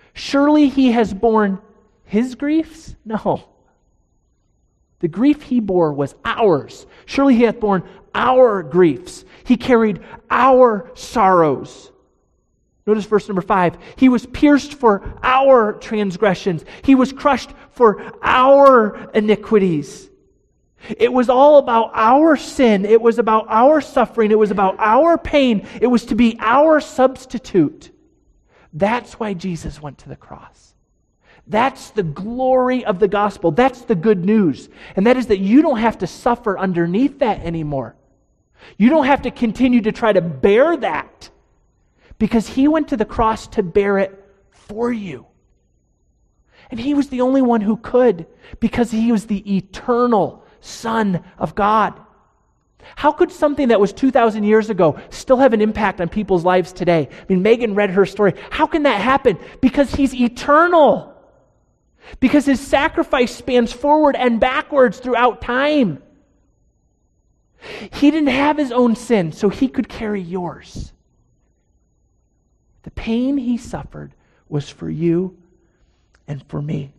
Surely he has borne his griefs? No. The grief he bore was ours. Surely he hath borne our griefs. He carried our sorrows. Notice verse number 5. He was pierced for our transgressions. He was crushed for our iniquities. It was all about our sin. It was about our suffering. It was about our pain. It was to be our substitute. That's why Jesus went to the cross. That's the glory of the gospel. That's the good news. And that is that you don't have to suffer underneath that anymore. You don't have to continue to try to bear that, because he went to the cross to bear it for you. And he was the only one who could, because he was the eternal Son of God. How could something that was 2,000 years ago still have an impact on people's lives today? I mean, Megan read her story. How can that happen? Because he's eternal. Because his sacrifice spans forward and backwards throughout time. He didn't have his own sin, so he could carry yours. The pain he suffered was for you and for me.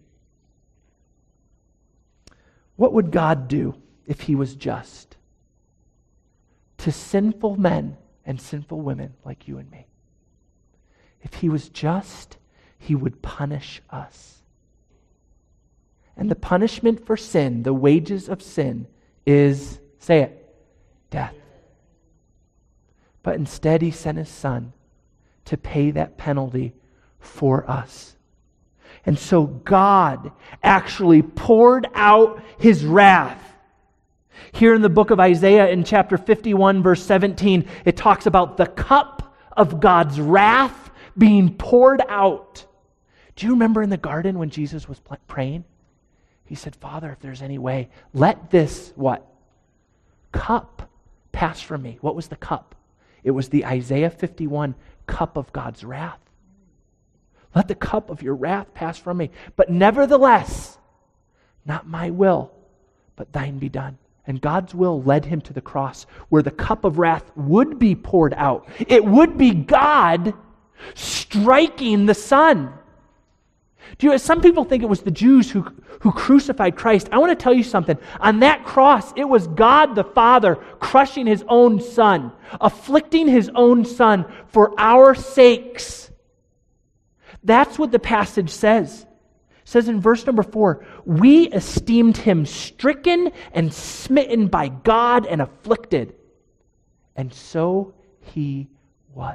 What would God do if he was just to sinful men and sinful women like you and me? If he was just, he would punish us. And the punishment for sin, the wages of sin, is, say it, death. But instead he sent his Son to pay that penalty for us. And so God actually poured out his wrath. Here in the book of Isaiah in chapter 51, verse 17, it talks about the cup of God's wrath being poured out. Do you remember in the garden when Jesus was praying? He said, Father, if there's any way, let this, what? Cup pass from me. What was the cup? It was the Isaiah 51 cup of God's wrath. Let the cup of your wrath pass from me. But nevertheless, not my will, but thine be done. And God's will led him to the cross, where the cup of wrath would be poured out. It would be God striking the Son. Some people think it was the Jews who crucified Christ. I want to tell you something. On that cross, it was God the Father crushing his own Son, afflicting his own Son for our sakes. That's what the passage says. It says in verse number 4, we esteemed him stricken and smitten by God and afflicted. And so he was.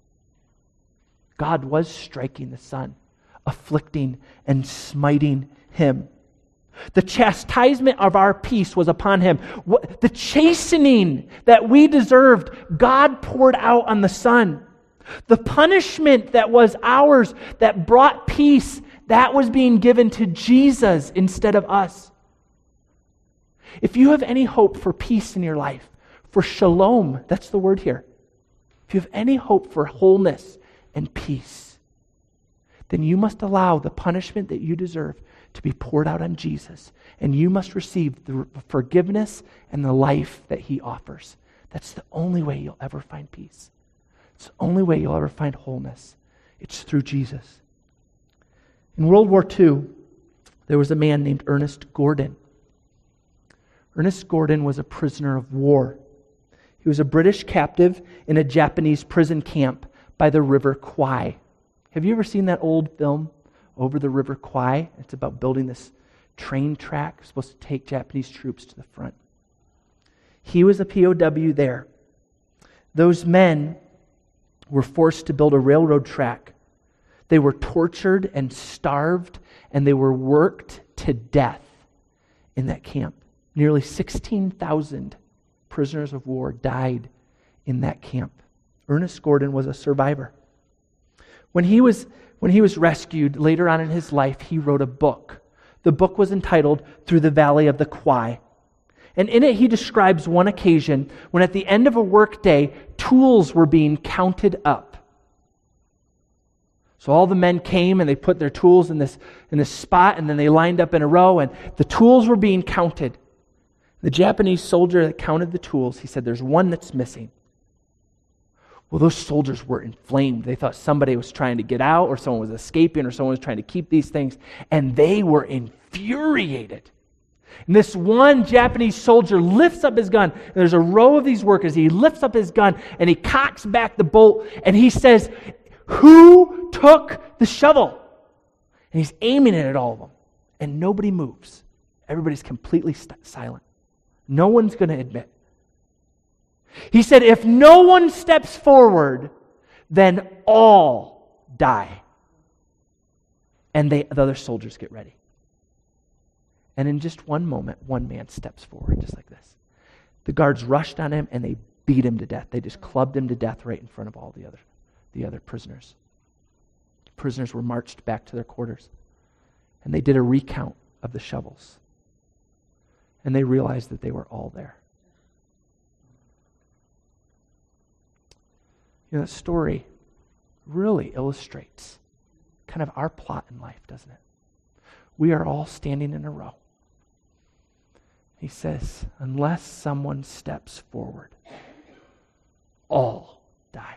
God was striking the Son, afflicting and smiting him. The chastisement of our peace was upon him. The chastening that we deserved, God poured out on the Son. The punishment that was ours, that brought peace, that was being given to Jesus instead of us. If you have any hope for peace in your life, for shalom, that's the word here. If you have any hope for wholeness and peace, then you must allow the punishment that you deserve to be poured out on Jesus. And you must receive the forgiveness and the life that he offers. That's the only way you'll ever find peace. It's the only way you'll ever find wholeness. It's through Jesus. In World War II, there was a man named Ernest Gordon. Ernest Gordon was a prisoner of war. He was a British captive in a Japanese prison camp by the River Kwai. Have you ever seen that old film, Over the River Kwai? It's about building this train track supposed to take Japanese troops to the front. He was a POW there. Those men were forced to build a railroad track. They were tortured and starved, and they were worked to death in that camp. Nearly 16,000 prisoners of war died in that camp. Ernest Gordon was a survivor. When he was rescued later on in his life, he wrote a book. The book was entitled Through the Valley of the Kwai. And in it, he describes one occasion when at the end of a workday, tools were being counted up. So all the men came and they put their tools in this spot, and then they lined up in a row, and the tools were being counted. The Japanese soldier that counted the tools, he said, there's one that's missing. Well, those soldiers were inflamed. They thought somebody was trying to get out, or someone was escaping, or someone was trying to keep these things, and they were infuriated. And this one Japanese soldier lifts up his gun, and there's a row of these workers. He lifts up his gun, and he cocks back the bolt, and he says, "Who took the shovel?" And he's aiming it at all of them, and nobody moves. Everybody's completely silent. No one's going to admit. He said, if no one steps forward, then all die. And the other soldiers get ready. And in just one moment, one man steps forward, just like this. The guards rushed on him, and they beat him to death. They just clubbed him to death right in front of all the other prisoners. The prisoners were marched back to their quarters. And they did a recount of the shovels. And they realized that they were all there. You know, that story really illustrates kind of our plot in life, doesn't it? We are all standing in a row. He says, unless someone steps forward, all die.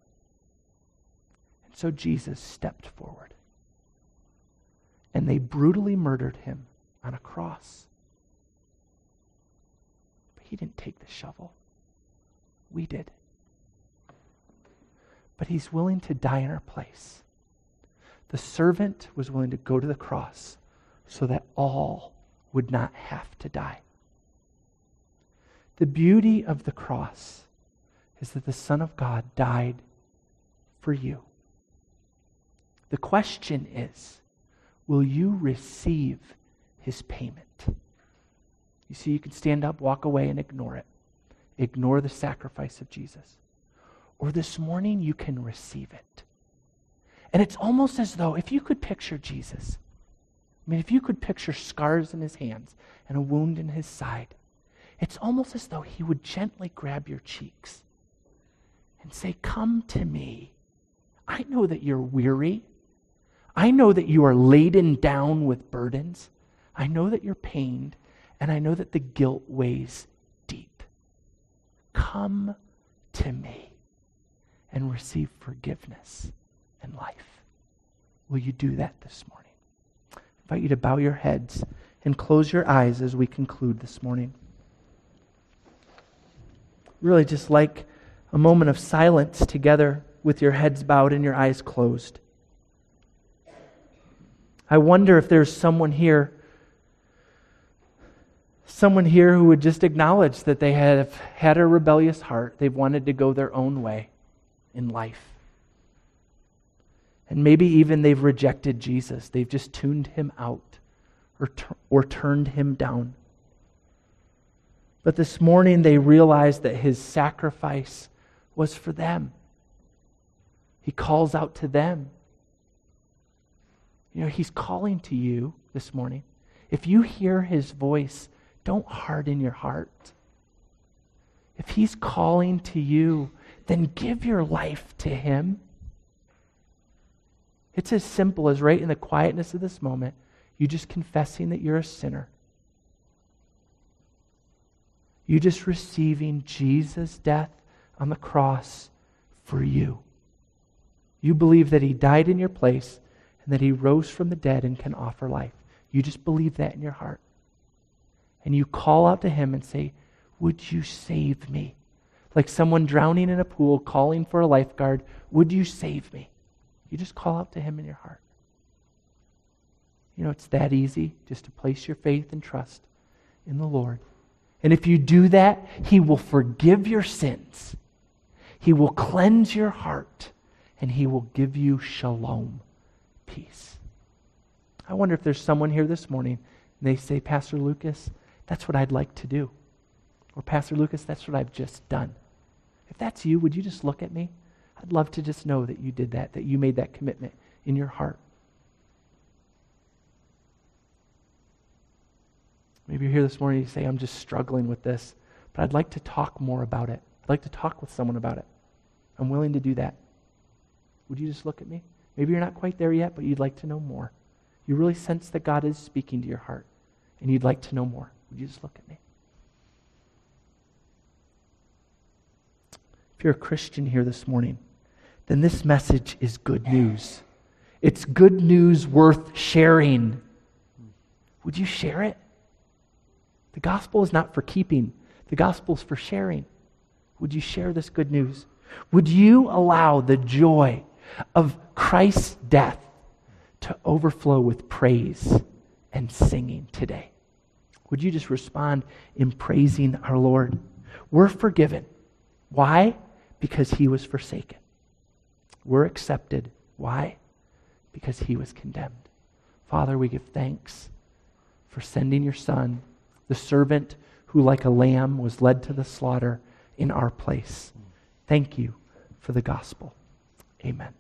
And so Jesus stepped forward. And they brutally murdered him on a cross. But he didn't take the shovel. We did. But he's willing to die in our place. The servant was willing to go to the cross so that all would not have to die. The beauty of the cross is that the Son of God died for you. The question is, will you receive his payment? You see, you can stand up, walk away, and ignore it. Ignore the sacrifice of Jesus. Or this morning, you can receive it. And it's almost as though, if you could picture Jesus, if you could picture scars in his hands and a wound in his side, it's almost as though he would gently grab your cheeks and say, come to me. I know that you're weary. I know that you are laden down with burdens. I know that you're pained, and I know that the guilt weighs deep. Come to me and receive forgiveness and life. Will you do that this morning? I invite you to bow your heads and close your eyes as we conclude this morning. Really just like a moment of silence together with your heads bowed and your eyes closed. I wonder if there's someone here who would just acknowledge that they have had a rebellious heart. They've wanted to go their own way in life. And maybe even they've rejected Jesus. They've just tuned him out or turned him down. But this morning they realized that his sacrifice was for them. He calls out to them. You know, he's calling to you this morning. If you hear his voice, don't harden your heart. If he's calling to you, then give your life to him. It's as simple as right in the quietness of this moment, you just confessing that you're a sinner. You just receiving Jesus' death on the cross for you. You believe that he died in your place and that he rose from the dead and can offer life. You just believe that in your heart. And you call out to him and say, would you save me? Like someone drowning in a pool calling for a lifeguard, would you save me? You just call out to him in your heart. You know, it's that easy just to place your faith and trust in the Lord. And if you do that, he will forgive your sins. He will cleanse your heart. And he will give you shalom, peace. I wonder if there's someone here this morning and they say, Pastor Lucas, that's what I'd like to do. Or Pastor Lucas, that's what I've just done. If that's you, would you just look at me? I'd love to just know that you did that you made that commitment in your heart. Maybe you're here this morning and you say, I'm just struggling with this, but I'd like to talk more about it. I'd like to talk with someone about it. I'm willing to do that. Would you just look at me? Maybe you're not quite there yet, but you'd like to know more. You really sense that God is speaking to your heart, and you'd like to know more. Would you just look at me? if you're a Christian here this morning, then this message is good news. It's good news worth sharing. Would you share it? The gospel is not for keeping. The gospel is for sharing. Would you share this good news? Would you allow the joy of Christ's death to overflow with praise and singing today? Would you just respond in praising our Lord? We're forgiven. Why? Because he was forsaken. We're accepted. Why? Because he was condemned. Father, we give thanks for sending your Son, the servant who like a lamb was led to the slaughter in our place. Thank you for the gospel. Amen.